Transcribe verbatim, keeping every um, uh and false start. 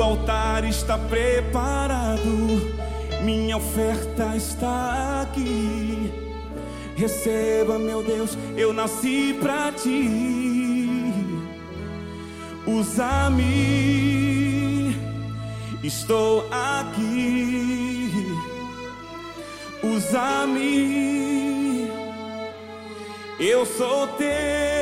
altar está preparado, minha oferta está aqui. Receba, meu Deus, eu nasci pra ti. Usa-me, estou aqui. Usa-me, eu sou teu.